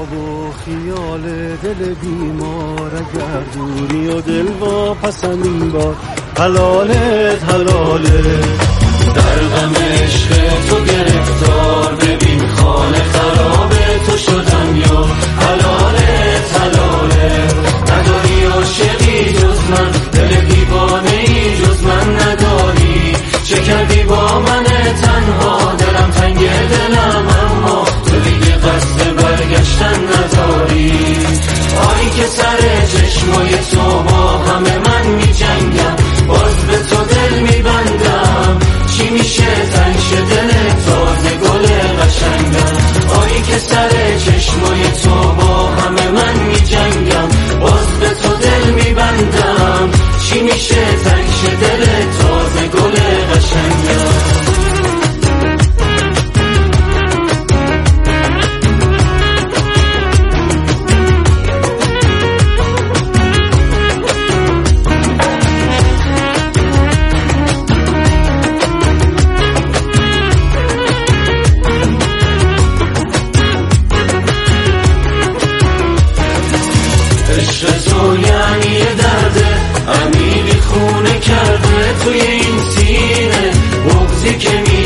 خواب و خیال دل بیمار، اگر دوری و دل واپس این بار حلالت حلاله. در غم عشق تو گرفتار، ببین خانه خراب تو شدم یا حلالت حلاله. نداری عاشقی جز من، دل دیوانه ای جز من نداری. چه کردی با من تنها، دلم تنگ دلم اما تو دیگه قصد برگشتن نداری. آی که سر چشمای تو با همه من می جنگم، باز به تو دل می بندم. چی میشه تنگ شه دل تازه گل قشنگم. آی که سر چشمای تو با همه من می جنگم، باز به تو دل می بندم. چی میشه تنگ شه دل تازه گل قشنگم. عشق تو یعنی یه درده عمیقی خونه کرده توی این سینه، بغضی که